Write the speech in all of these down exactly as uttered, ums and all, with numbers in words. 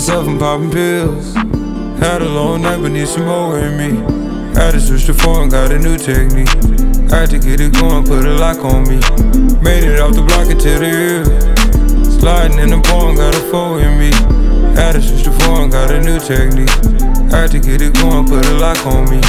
yourself and popping pills. Had a long night, but need some more in me. Had to switch to phone, got a new technique. Had to get it going, put a lock on me. Made it off the block into the hill. Sliding in the pond, got a four in me. Had to switch to phone, got a new technique. Had to get it going, put a lock on me.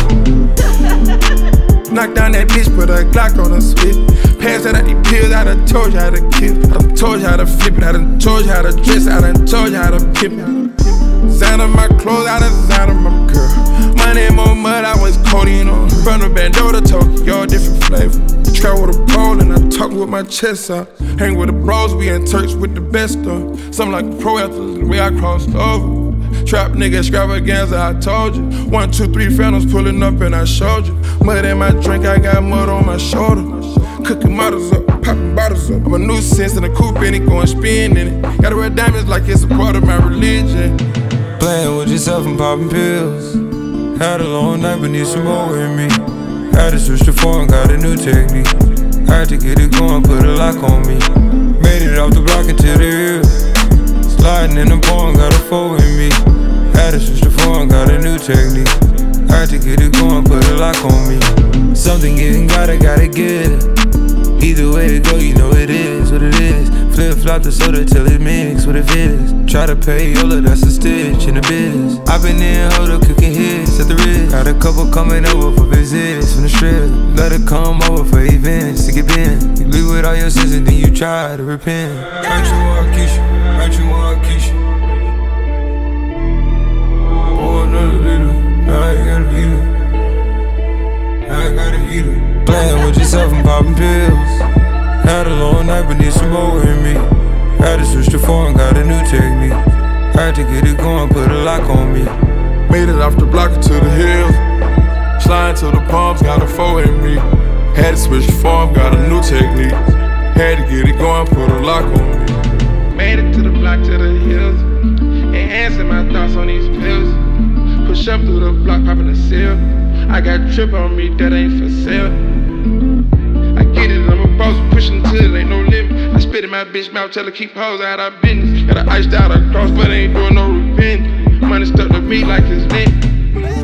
Knock down that bitch, put a Glock on her spit. Pass out these pills, I done told you how to kill. I done told you how to flip it, I done told you how to dress, I done told you how to pimp it. Design of my clothes, I done design of my girl. Money and more mud, I was codeine on. From the bando to Tokyo, different flavor. Travel with a pole and I talk with my chest out. Hang with the bros, we in church with the best of. Something like a pro athlete, the way I crossed over. Trap nigga extravaganza, I told you. One, two, three phantoms pulling up and I showed you. Mud in my drink, I got mud on my shoulder. Cooking models up, popping bottles up. I'm a nuisance in a coupe and it going spin in it. Gotta wear diamonds like it's a part of my religion. Playing with yourself and popping pills. Had a long night, but need some more in me. Had to switch to phone, got a new technique. Had to get it going, put a lock on me. Made it off the block into the hill. Sliding in the pond, got a four in me. Had to switch to phone, got a new technique. Had to get it going, put a lock on me. Something getting gotta, gotta get. Either way it go, you know it is what it is. Flip flop the soda till it mix what it is. Try to pay Yola, that's a stitch in the biz. I been in hold up cooking hits at the wrist. Got a couple coming over for visits from the strip. Let her come over for events to get bent. You leave with all your sins and then you try to repent. Heard you want Keisha, heard you want Keisha. Pour another liter, now I got a heater. Now I got a heater. Playing with yourself and popping pills. Had a long night, but need some more in me. Had to switch to phone, got a new technique. Had to get it going, put a lock on me. Made it off the block to the hills. Sliding to the palms, got a four in me. Had to switch the form, got a new technique. Had to get it going, put a lock on me. Made it to the block to the hills. Enhancing my thoughts on these pills. Push up through the block, popping the seal. I got trip on me, that ain't for sale. I get it, I'm a boss, pushing till it ain't no limit. I spit in my bitch mouth, tell her keep hoes out of business. Got her iced out across, but ain't doing no repent. Money stuck to me like it's lit.